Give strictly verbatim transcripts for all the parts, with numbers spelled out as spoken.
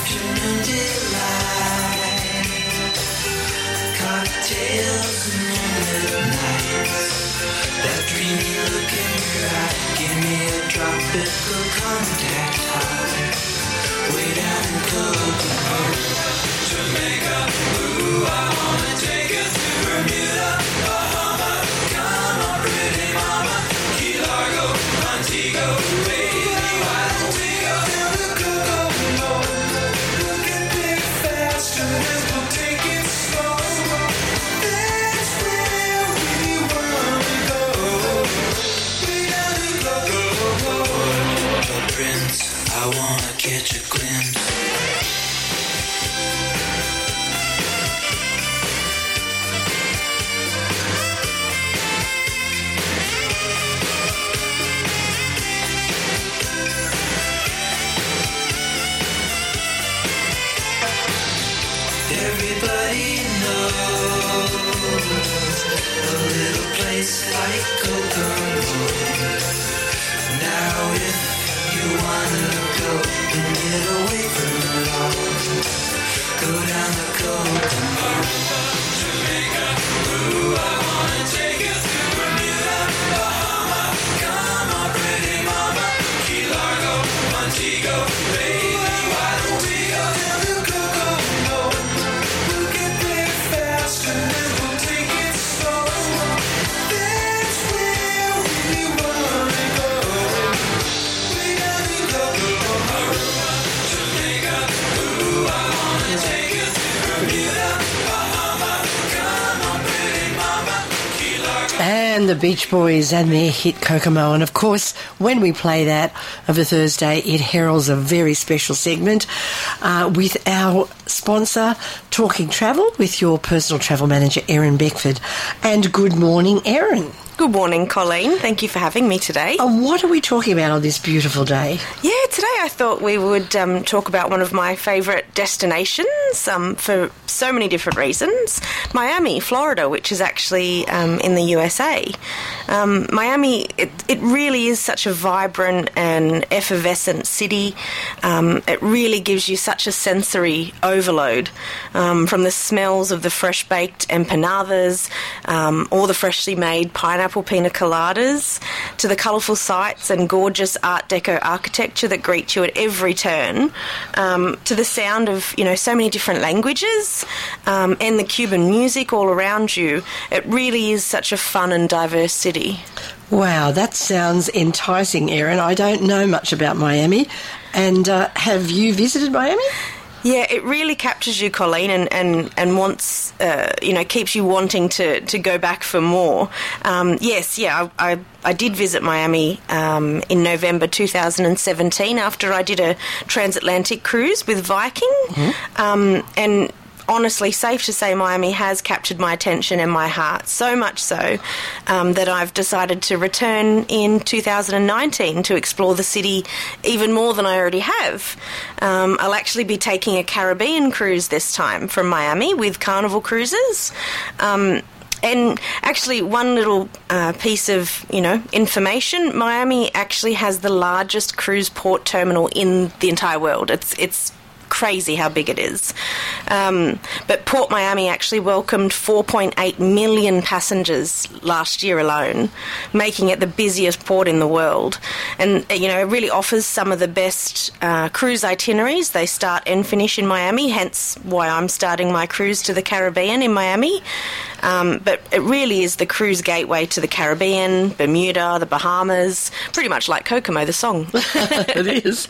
afternoon delight, cocktails and moonlit nights, that dreamy look in your eye, give me a tropical contact high, way down in Kokomo, Jamaica, ooh, I wanna take you to Bermuda, Bahama, come on pretty mama, Key Largo, Montego, baby, why don't we go down to Kokomo, we'll get there faster and we'll take it slow, that's where we wanna go, way down to Kokomo, oh, Prince, I wanna catch a glimpse. Everybody knows a little place like Kokomo. Now if you wanna go and get away from it all, go down to Kokomo, Jamaica, ooh, I wanna take you to Bermuda, Bahama, come on pretty mama, Key Largo, Montego, baby, why don't we go down to Kokomo, we'll get there faster and we'll take it slow, that's where we wanna go, way down to Kokomo, Jamaica, ooh, I wanna take you to Bermuda, Bahama, come on pretty mama, Key Largo. And the Beach Boys and their hit Kokomo. And of course, when we play that of a Thursday, it heralds a very special segment uh, with our sponsor, Talking Travel, with your personal travel manager, Erin Beckford. And good morning, Erin. Good morning, Colleen. Thank you for having me today. And what are we talking about on this beautiful day? Yeah, today I thought we would um, talk about one of my favourite destinations um, for so many different reasons. Miami, Florida, which is actually um, in the U S A. Um, Miami, it, it really is such a vibrant and effervescent city. Um, it really gives you such a sensory overload, um, from the smells of the fresh-baked empanadas, um, or the freshly made pineapple pina coladas, to the colourful sights and gorgeous Art Deco architecture that greet you at every turn, um, to the sound of, you know, so many different languages, um, and the Cuban music all around you. It really is such a fun and diverse city. Wow, that sounds enticing, Erin. I don't know much about Miami. And uh, have you visited Miami? Yeah, it really captures you, Colleen, and, and, and wants, uh, you know, keeps you wanting to, to go back for more. Um, yes, yeah, I, I, I did visit Miami um, in November two thousand seventeen after I did a transatlantic cruise with Viking. Mm-hmm. Um, and honestly, safe to say Miami has captured my attention and my heart, so much so um, that I've decided to return in two thousand nineteen to explore the city even more than I already have. Um, I'll actually be taking a Caribbean cruise this time from Miami with Carnival Cruises. Um, And actually, one little uh, piece of, you know, information, Miami actually has the largest cruise port terminal in the entire world. It's it's crazy how big it is. Um, but Port Miami actually welcomed four point eight million passengers last year alone, making it the busiest port in the world. And, you know, it really offers some of the best uh, cruise itineraries. They start and finish in Miami, hence why I'm starting my cruise to the Caribbean in Miami. Um, but it really is the cruise gateway to the Caribbean, Bermuda, the Bahamas, pretty much like Kokomo, the song. It is.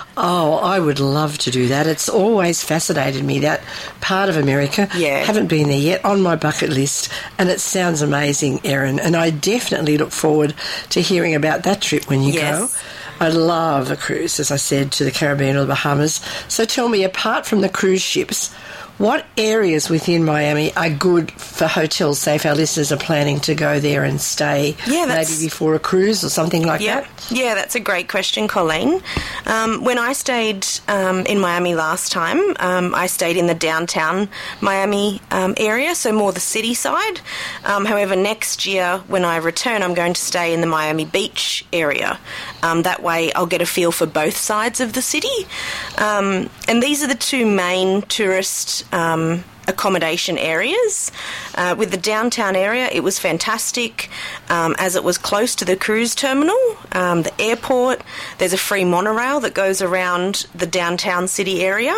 Oh, I would love to do that. It's always fascinated me, that part of America. Yeah. Haven't been there yet, on my bucket list, and it sounds amazing, Erin, and I definitely look forward to hearing about that trip when you Yes. go. I love a cruise, as I said, to the Caribbean or the Bahamas. So tell me, apart from the cruise ships, What areas within Miami are good for hotels, say if our listeners are planning to go there and stay Yeah, that's- maybe before a cruise or something like Yeah, that? yeah, that's a great question, Colleen. Um, when I stayed um, in Miami last time, um, I stayed in the downtown Miami um, area, so more the city side. Um, however, next year when I return, I'm going to stay in the Miami Beach area. Um, that way, I'll get a feel for both sides of the city. Um, and these are the two main tourist Um, accommodation areas. Uh, with the downtown area, it was fantastic um, as it was close to the cruise terminal, um, the airport. There's a free monorail that goes around the downtown city area.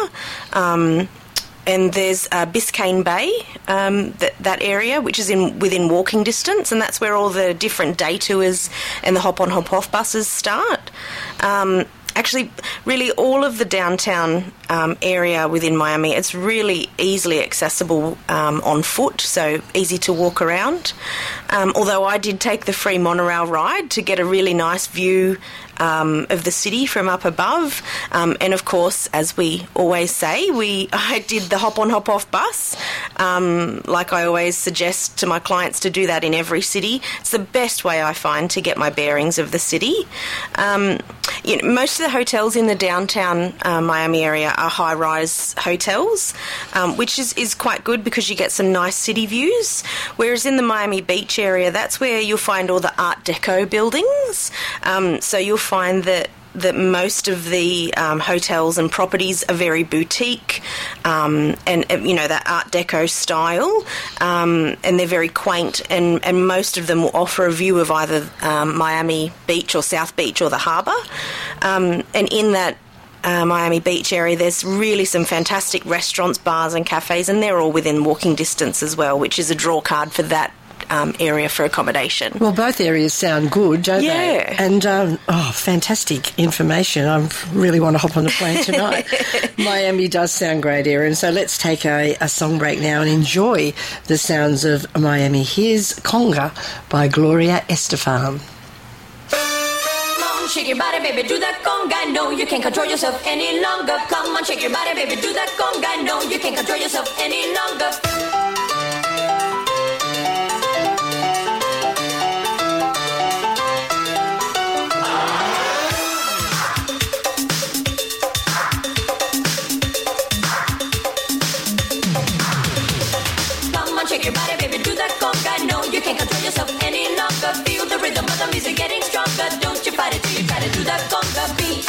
Um, and there's uh, Biscayne Bay, um, that, that area, which is in within walking distance, and that's where all the different day tours and the hop-on, hop-off buses start. Um, Actually, really all of the downtown um, area within Miami, it's really easily accessible um, on foot, so easy to walk around. Um, although I did take the free monorail ride to get a really nice view um, of the city from up above. Um, and of course, as we always say, we I did the hop-on, hop-off bus. Um, like I always suggest to my clients to do that in every city. It's the best way I find to get my bearings of the city. Um, you know, most of the hotels in the downtown uh, Miami area are high-rise hotels, um, which is, is quite good because you get some nice city views. Whereas in the Miami Beach area, that's where you'll find all the Art Deco buildings. Um, so you'll find that that most of the um, hotels and properties are very boutique um, and, you know, that Art Deco style, um, and they're very quaint, and, and most of them will offer a view of either um, Miami Beach or South Beach or the harbour. Um, and in that uh, Miami Beach area, there's really some fantastic restaurants, bars and cafes, and they're all within walking distance as well, which is a draw card for that Um, area for accommodation. Well, both areas sound good, don't Yeah. they? And, um, oh, fantastic information. I really want to hop on the plane tonight. Miami does sound great, Erin. So let's take a, a song break now and enjoy the sounds of Miami. Here's Conga by Gloria Estefan. Come on, shake your body, baby, do that conga. No, you can't control yourself any longer. Come on, shake your body, baby, do that conga. No, you can't control yourself any longer. Shake your body, baby, do that conga. No, you can't control yourself any longer. Feel the rhythm of the music getting stronger. Don't you fight it till you try to do that conga beat.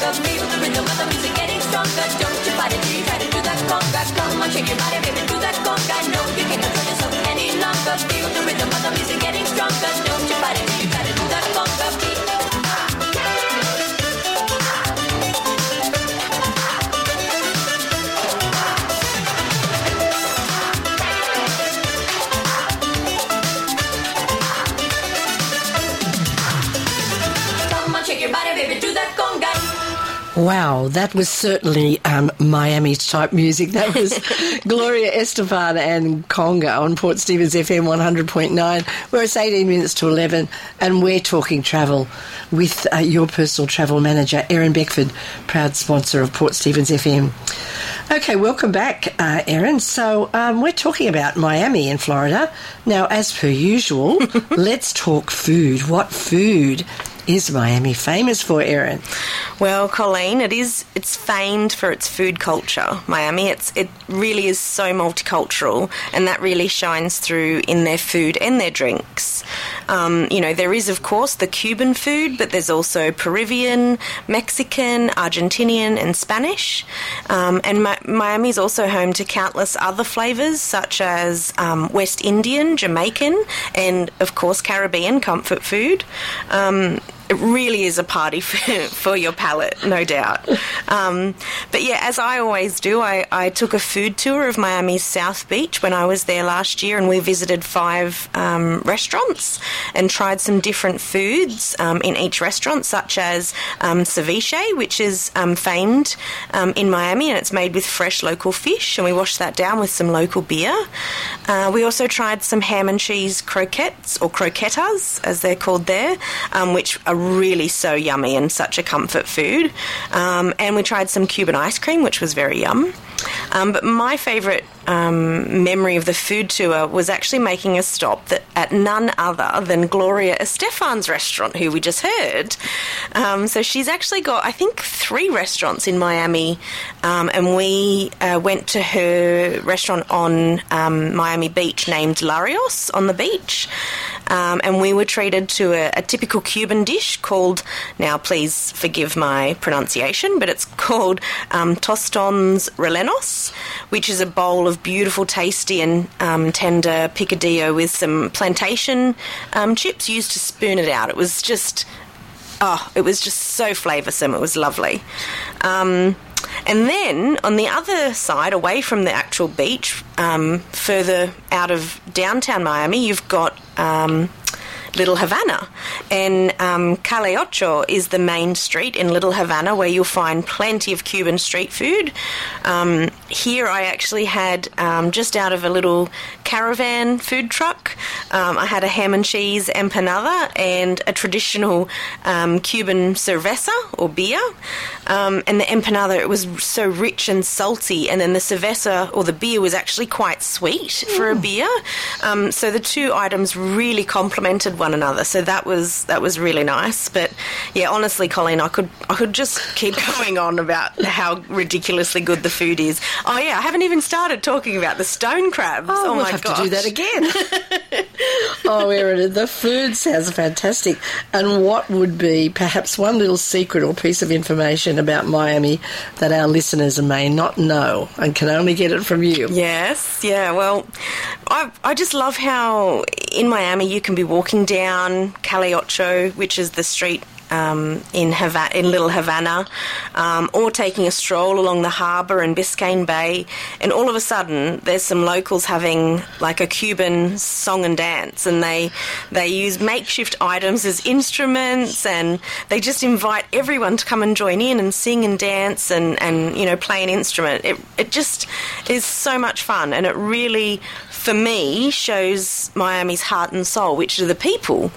longer. Feel the rhythm of the music getting stronger. Don't you fight it till you try to do that conga. Come on, shake your body, baby, do that conga. No, you can't control yourself any longer. Feel the rhythm of the music getting stronger. Don't you fight it till you try to do that conga beat. Shake your body, baby, do that conga. Wow, that was certainly um, Miami-type music. That was Gloria Estefan and Conga on Port Stephens F M one hundred point nine, where it's eighteen minutes to eleven, and we're talking travel with uh, your personal travel manager, Erin Beckford, proud sponsor of Port Stephens F M. Okay, welcome back, uh, Erin. So um, we're talking about Miami in Florida. Now, as per usual, let's talk food. What food is Miami famous for, Erin? Well, Colleen, it is. It's famed for its food culture. Miami, it's it really is so multicultural, and that really shines through in their food and their drinks. Um, you know, there is of course the Cuban food, but there's also Peruvian, Mexican, Argentinian, and Spanish. Um, and Mi- Miami is also home to countless other flavours, such as um, West Indian, Jamaican, and of course Caribbean comfort food. Um, It really is a party for, for your palate, no doubt. Um, but yeah, as I always do, I, I took a food tour of Miami's South Beach when I was there last year, and we visited five um, restaurants and tried some different foods um, in each restaurant, such as um, ceviche, which is um, famed um, in Miami, and it's made with fresh local fish, and we washed that down with some local beer. Uh, we also tried some ham and cheese croquettes, or croquetas, as they're called there, um, which are really so yummy and such a comfort food. Um, and we tried some Cuban ice cream, which was very yum. Um, but my favourite um, memory of the food tour was actually making a stop that, at none other than Gloria Estefan's restaurant, who we just heard. Um, so she's actually got, I think, three restaurants in Miami, um, and we uh, went to her restaurant on um, Miami Beach named Larios on the beach. Um, and we were treated to a, a typical Cuban dish called, now please forgive my pronunciation, but it's called um, Tostones Rellenos, which is a bowl of beautiful, tasty and um, tender picadillo with some plantation um, chips used to spoon it out. It was just, oh, it was just so flavoursome. It was lovely. Um, And then on the other side, away from the actual beach, um, further out of downtown Miami, you've got um, Little Havana. And um, Calle Ocho is the main street in Little Havana where you'll find plenty of Cuban street food. Um, here I actually had, um, just out of a little caravan food truck, um, I had a ham and cheese empanada and a traditional um, Cuban cerveza or beer. Um, and the empanada, it was so rich and salty, and then the cerveza or the beer was actually quite sweet for a beer. Um, so the two items really complemented one another. So that was that was really nice. But yeah, honestly, Colleen, I could I could just keep going on about how ridiculously good the food is. Oh yeah, I haven't even started talking about the stone crabs. Oh, oh we'll my have gosh. to do that again. Oh, Erin, the food sounds fantastic. And what would be perhaps one little secret or piece of information about Miami that our listeners may not know and can only get it from you? Yes, yeah. Well, I I just love how in Miami you can be walking down Calle Ocho, which is the street Um, in Havana, in Little Havana, um, or taking a stroll along the harbour in Biscayne Bay, and all of a sudden there's some locals having like a Cuban song and dance, and they they use makeshift items as instruments, and they just invite everyone to come and join in and sing and dance and, and you know, play an instrument. It it just is so much fun, and it really, for me, shows Miami's heart and soul, which are the people.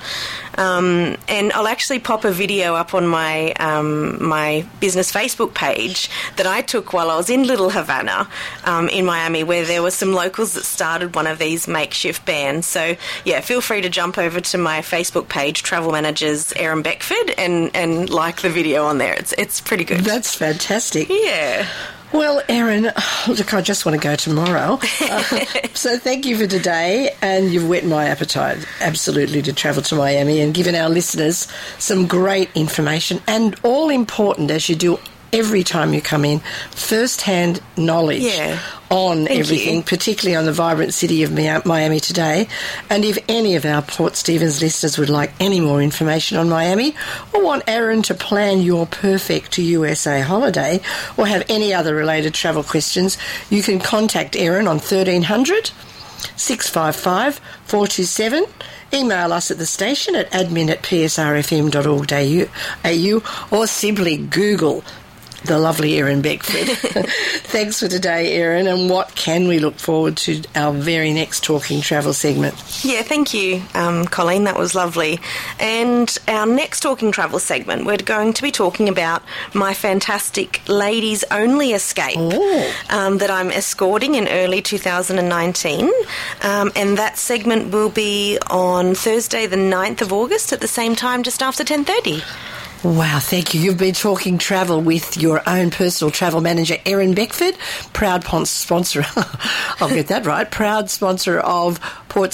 Um, and I'll actually pop a video up on my um, my business Facebook page that I took while I was in Little Havana um, in Miami, where there were some locals that started one of these makeshift bands. So, yeah, feel free to jump over to my Facebook page, Travel Managers Erin Beckford, and, and like the video on there. It's, it's pretty good. That's fantastic. Yeah. Well, Erin, look, I just want to go tomorrow. Uh, so thank you for today, and you've whet my appetite, absolutely, to travel to Miami and given our listeners some great information, and all important, as you do every time you come in, first-hand knowledge Yeah. on Thank everything, you. particularly on the vibrant city of Mi- Miami today. And if any of our Port Stephens listeners would like any more information on Miami, or want Erin to plan your perfect U S A holiday, or have any other related travel questions, you can contact Erin on thirteen hundred, six five five, four two seven. Email us at the station at admin at p s r f m dot org dot a u, or simply Google the lovely Erin Beckford. Thanks for today, Erin, and what can we look forward to our very next Talking Travel segment? Yeah, thank you, um, Colleen. That was lovely. And our next Talking Travel segment, we're going to be talking about my fantastic ladies-only escape Oh. um, that I'm escorting in early two thousand nineteen. Um, and that segment will be on Thursday the ninth of August at the same time, just after ten thirty. Wow, thank you. You've been talking travel with your own personal travel manager, Erin Beckford, proud pon- sponsor, I'll get that right, proud sponsor of